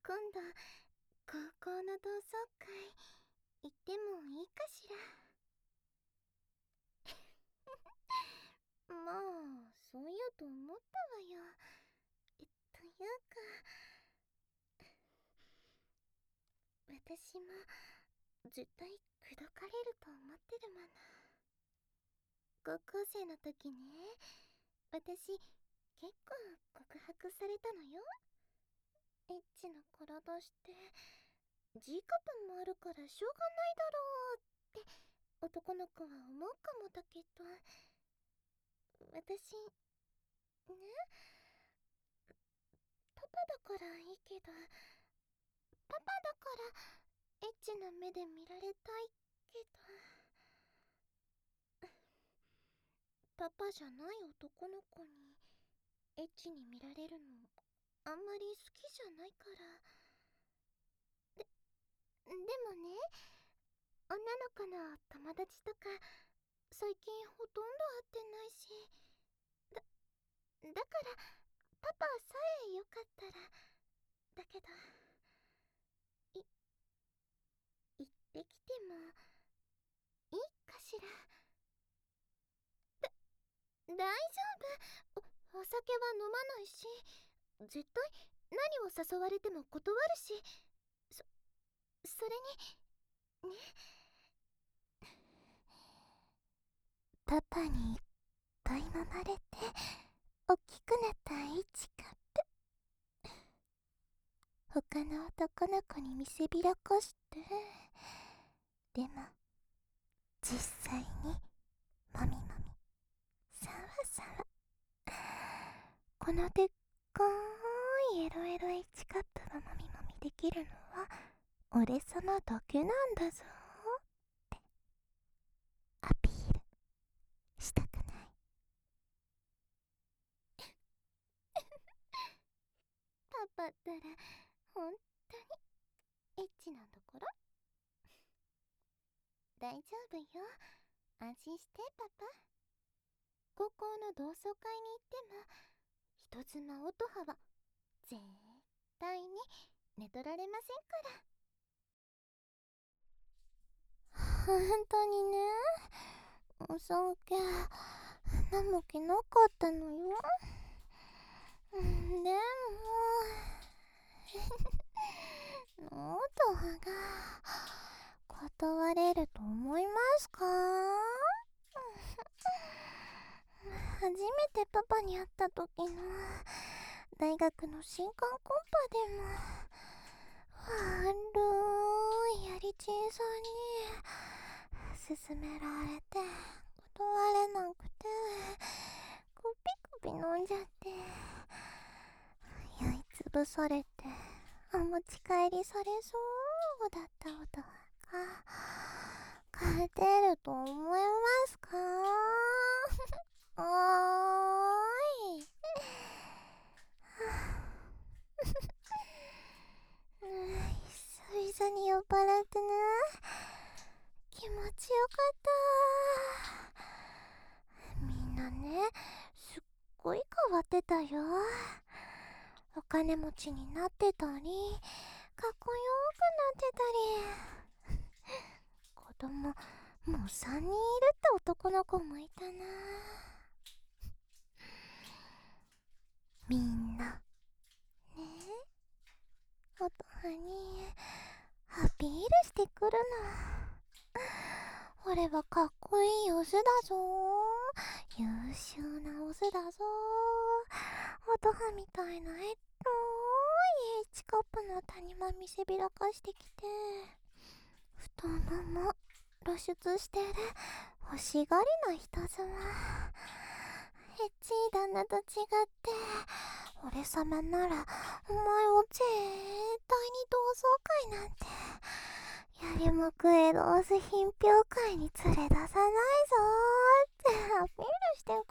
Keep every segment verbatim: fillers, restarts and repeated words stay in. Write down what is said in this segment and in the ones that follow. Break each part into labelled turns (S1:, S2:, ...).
S1: 今度高校の同窓会行ってもいいかしら。まあそう言うと思ったわよ。えというか私も絶対口説かれると思ってるもの。高校生の時ね、私結構告白されたのよ。エッチな体して G カップもあるからしょうがないだろうって男の子は思うかもだけど、私ね、パパだからいいけど、パパだからエッチな目で見られたいけど、パパじゃない男の子にエッチに見られるのあんまり好きじゃないから。で、でもね、女の子の友達とか最近ほとんど会ってないし、だ、だからパパさえよかったら。だけど、い、行ってきてもいいかしら。だ、大丈夫。お、お酒は飲まないし、絶対何を誘われても断るし、そ、それに、ね。パパにいっぱい揉まれて、大きくなったイチカップ。他の男の子に見せびらかして、でも、実際に、もみもみ、さわさわ。このでっかーいエロエロエッチカップをもみもみできるのは、俺様だけなんだぞーって、アピールしたくない。パパったら、ほんとに、エッチなんだから。大丈夫よ。安心してパパ。高校の同窓会に行っても、人妻音羽は絶対に寝取られませんから。本当にね、お酒飲む気なかったのよ。でも音羽が断れると思いますか？初めてパパに会った時の大学の新刊コンパでも、悪いやりちんさんに勧められて断れなくて、コピコピ飲んじゃって酔いつぶされてお持ち帰りされそうだった音が勝てると思いますか？おーい久々に酔っ払ってね、気持ちよかった。みんなね、すっごい変わってたよ。お金持ちになってたり、かっこよくなってたり、子供もうさんにんいるって男の子もいたな。みんなね、音羽にアピールしてくるの。俺はかっこいいオスだぞー、優秀なオスだぞー、音羽みたいなエロいエッチカップの谷間見せびらかしてきて、太もも露出してる欲しがりな人妻。エッチー旦那と違って、俺様ならお前を絶対に同窓会なんてやりもくエロース品評会に連れ出さないぞーってアピールしてく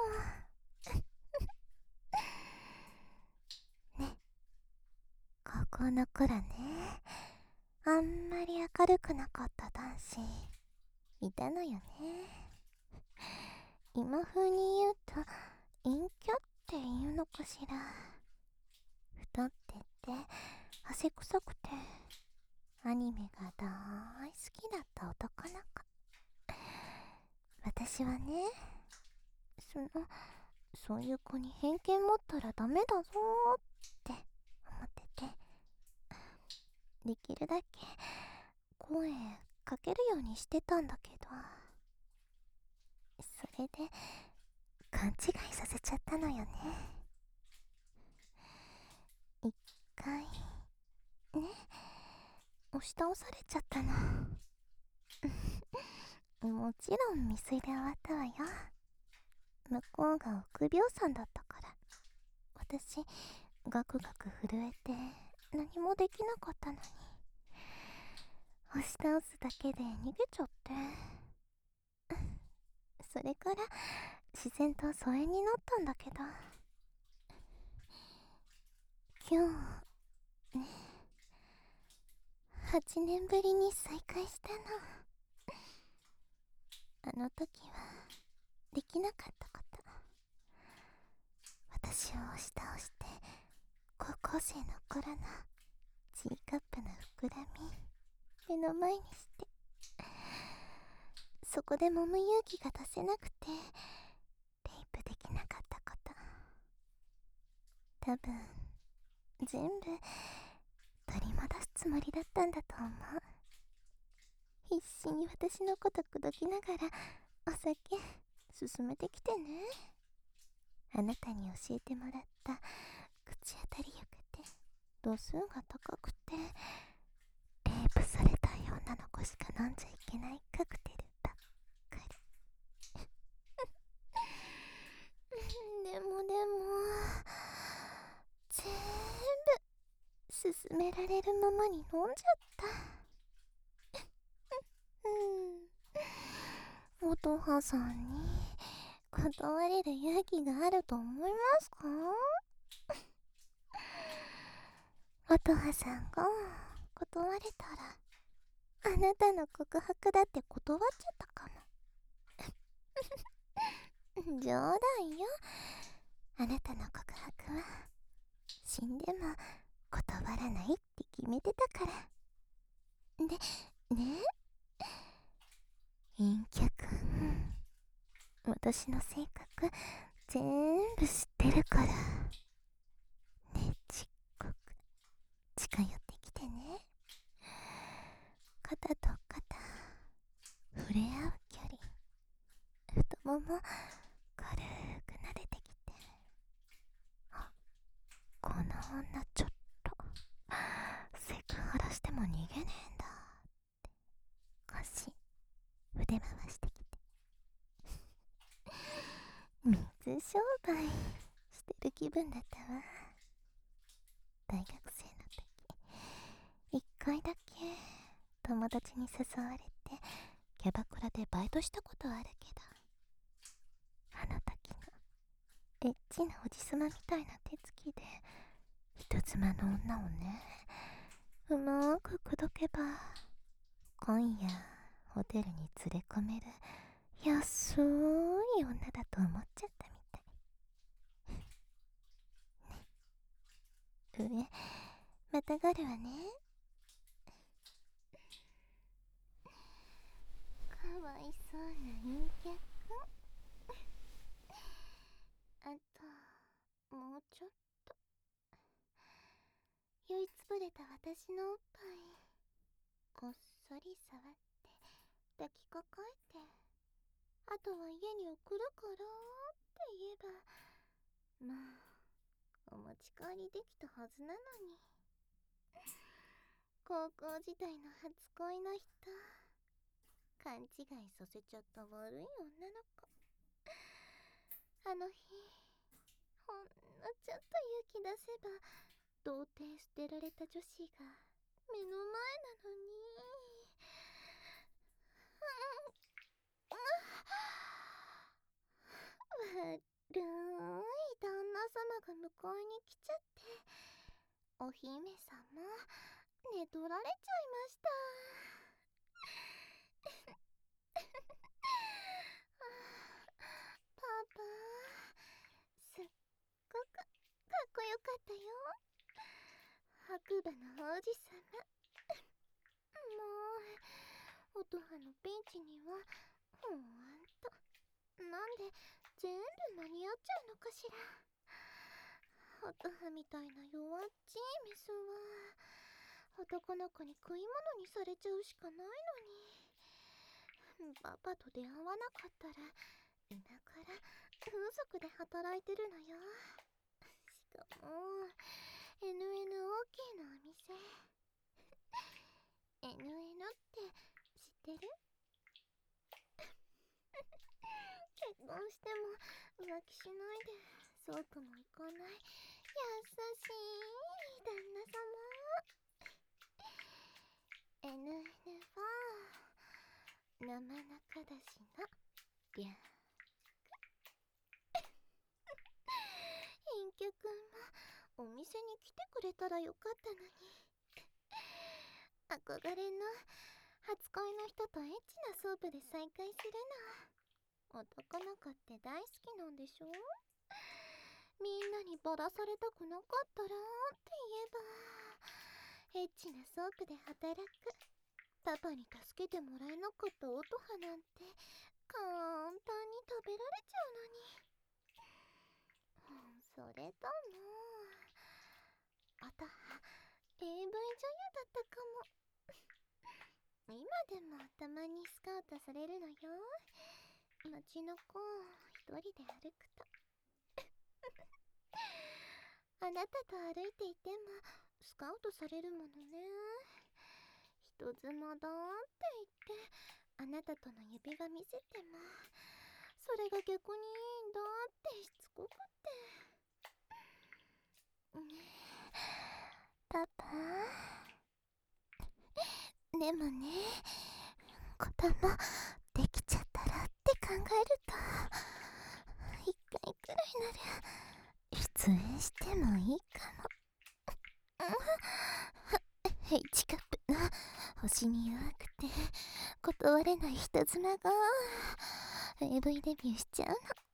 S1: るの。ね、高校の頃ね、あんまり明るくなかった男子いたのよね。今風に言うと陰キャっていうのかしら。太ってておせくさくてアニメが大好きだった男の子。私はね、そのそういう子に偏見持ったらダメだぞーって思ってて、できるだけ声かけるようにしてたんだけど、それで勘違いさせちゃったのよね。一回ね、押し倒されちゃったの。もちろん未遂で終わったわよ。向こうが臆病さんだったから、私ガクガク震えて何もできなかったのに、押し倒すだけで逃げちゃって、それから自然と疎遠になったんだけど、今日ね、はちねんぶりに再会したの。あの時はできなかったこと、私を押し倒して高校生の頃の G カップの膨らみ目の前にして、そこで揉む勇気が出せなくてレイプできなかったこと、多分全部取り戻すつもりだったんだと思う。必死に私のこと口説きながらお酒勧めてきてね。あなたに教えてもらった口当たりよくて度数が高くてレイプされたい女の子しか飲んじゃいけないカクテルばっかり。でもでも全部勧められるままに飲んじゃった。うん、音羽さんに断れる勇気があると思いますか？音羽さんが断れたらあなたの告白だって断っちゃったかも。冗談よ。あなたの告白は死んでも断らないって決めてたから。でね、陰キャ君、私の性格全部知ってるからね、ちっこく近寄ってきてね。肩と肩触れ合う距離、太もも軽く撫でてきて、あ、この女ちょっとセクハラしても逃げねえんだって腰腕回してきて、水商売してる気分だったわ。大学生の時一回だけ友達に誘われてキャバクラでバイトしたことあるけど、あの時のエッチなおじさまみたいな手つきで人妻の女をね、うまーく口説けば今夜ホテルに連れ込める安い女だと思っちゃったみたい。ね、上またがるわね。かわいそうな陰キャ君。あともうちょっと。酔いつぶれた私のおっぱいこっそり触って抱きかかえて、あとは家に送るからって言えば、まあお持ち帰りできたはずなのに。高校時代の初恋の人、勘違いさせちゃった悪い女の子。あの日ほんのちょっと勇気出せば童貞捨てられた女子が目の前なのに。悪い旦那様が迎えに来ちゃって、お姫様寝取られちゃいました。パパ、すっごくかっこよかったよ。 白馬の王子様。もう、音羽のピンチには、ほんと、なんで全部間に合っちゃうのかしら。音羽みたいな弱っちいメスは、男の子に食い物にされちゃうしかないのに。パパと出会わなかったら、田舎ら風俗で働いてるのよ。しかも エヌエヌオーケー のお店。エヌエヌ って知ってる？結婚しても浮気しないでそうともいかない優しい旦那様。 エヌエヌ は生中だしの略。隠居くんもお店に来てくれたらよかったのに。憧れの初恋の人とエッチなソープで再会するの。男の子って大好きなんでしょ？みんなにバラされたくなかったらって言えば、エッチなソープで働くパパに助けてもらえなかった音羽なんて簡単に食べられちゃうのに。それとも音羽 エーブイ 女優だったかも。今でもたまにスカウトされるのよ。街の子一人で歩くと。あなたと歩いていてもスカウトされるものね。人妻だって言ってあなたとの指輪見せても、それが逆にいいんだってしつこくって。パパでもね、子供できちゃったらって考えると一回くらいなら出演してもいいかも。エイチカップの星に弱くて断れない人妻が エーブイ デビューしちゃう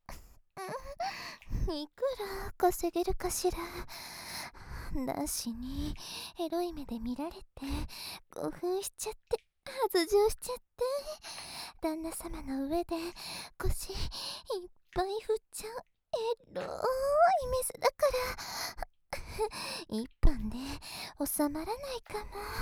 S1: の。いくら稼げるかしら。だしにエロい目で見られて興奮しちゃって発情しちゃって、旦那様の上で腰いっぱい振っちゃうエロいメスだから一本で収まらないか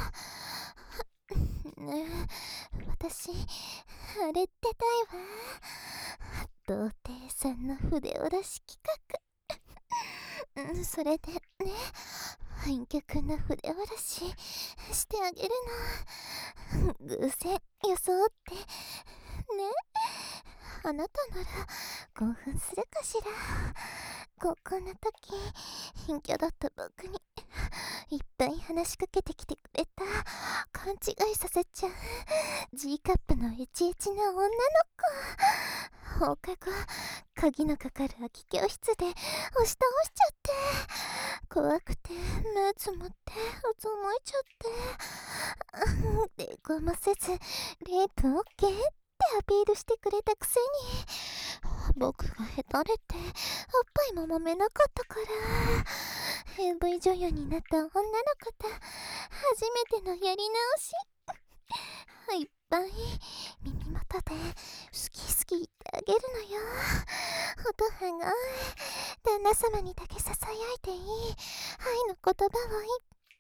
S1: も。ねえ、私あれってたいわ。童貞さんの筆下ろし企画。それでね、隠居くんの筆下ろししてあげるの。偶然装ってね。あなたなら興奮するかしら。高校の時隠居だった僕にいっぱい話しかけてきてくれた勘違いさせちゃう G カップのエチエチな女の子。放課後鍵のかかる空き教室で押し倒しちゃって、怖くて目つむってうつむいちゃって抵抗もせずレイプオッケーってアピールしてくれたくせに、僕がへたれておっぱいも揉めなかったから エーブイ 女優になった女の子と初めてのやり直し。いっぱい耳元で好き好き言ってあげるのよ。音羽が旦那様にだけささやいていい愛の言葉をいっ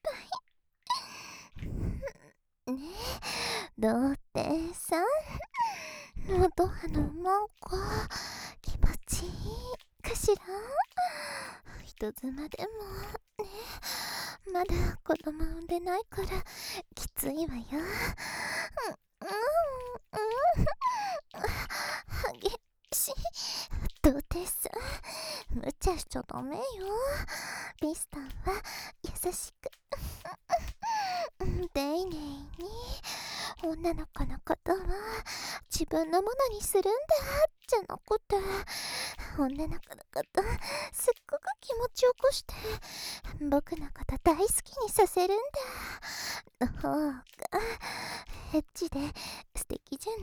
S1: ぱい。ねえ、童貞さん、音羽のなんか気持ちいいかしら。人妻でもね、まだ子供産んでないからきついわよ。うんうんうん、激しい。童貞さん、無茶しちゃダメよ。ビスタンは優しく丁寧に女の子のことは自分のものにするんだじゃなくて、女の子のことすっごく気持ちよくして僕のこと大好きにさせるんだ。の方がエッチで素敵じゃない？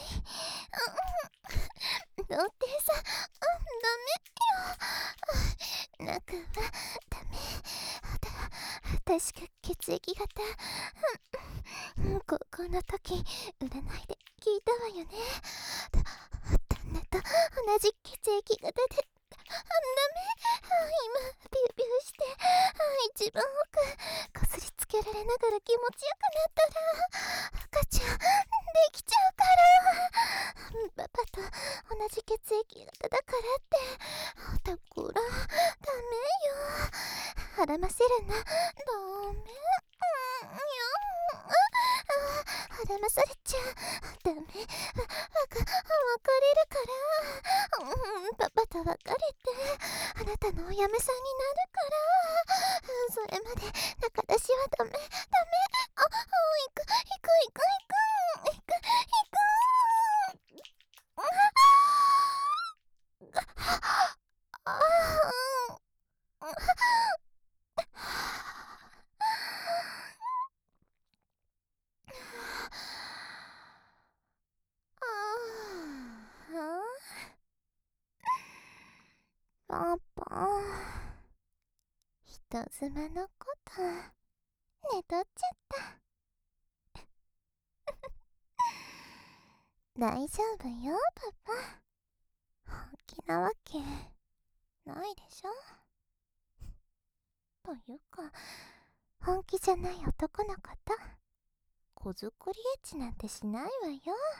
S1: 童貞さん、うん、ダメよ。中はダメだ。 確か血液型。うん、高校の時、占いで聞いたわよね。だ旦那と同じ血液型で。あ、ダメ。今、ビュービューして、一番奥、こすりつけられながら気持ちよくなったら、赤ちゃん、できちゃうから。パパと同じ血液型だからって、だから、ダメよ。孕ませるな。ダメ。うん、いや、孕まされちゃう。ダメ。わ、わか、別れるから。うん、パパと別れて、あなたのお嫁さんになるから。それまで仲出しはダメ、ダメ。あ、行く、行く、行く、行く、行く、行く。ああ、パパ、人妻のこと寝取っちゃった。大丈夫よ、パパ。本気なわけないでしょ。というか、本気じゃない男のこと、子作りエッチなんてしないわよ。もう、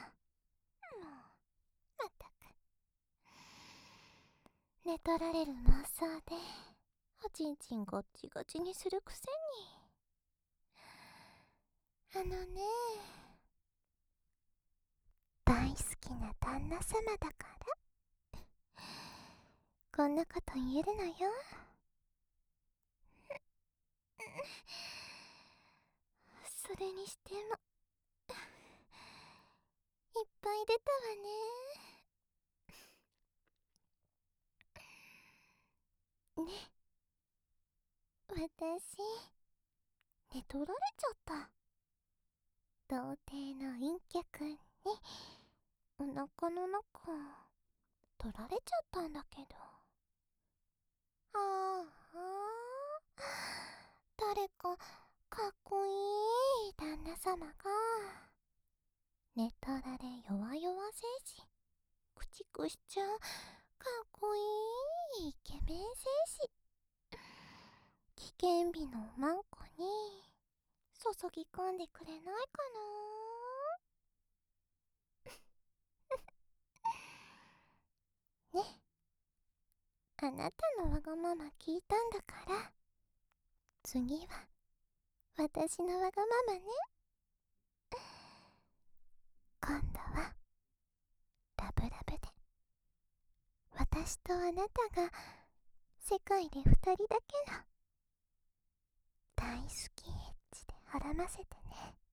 S1: まったく。寝取られる妄想で、おちんちんごっちごちにするくせに。あのね、大好きな旦那様だから、こんなこと言えるのよ。それにしても、いっぱい出たわね。ね、私、寝取られちゃった。童貞の陰キャ君に、お腹の中、取られちゃったんだけど。ああ、誰か、かっこいい旦那様が、寝取られ弱々精神、駆逐しちゃう、かっこいいイケメン精神。危険日のマンコに、注ぎ込んでくれないかな。ね、あなたのわがまま聞いたんだから、次は私のわがままね。今度はラブラブで、私とあなたが世界で二人だけの大好きエッチで孕ませてね。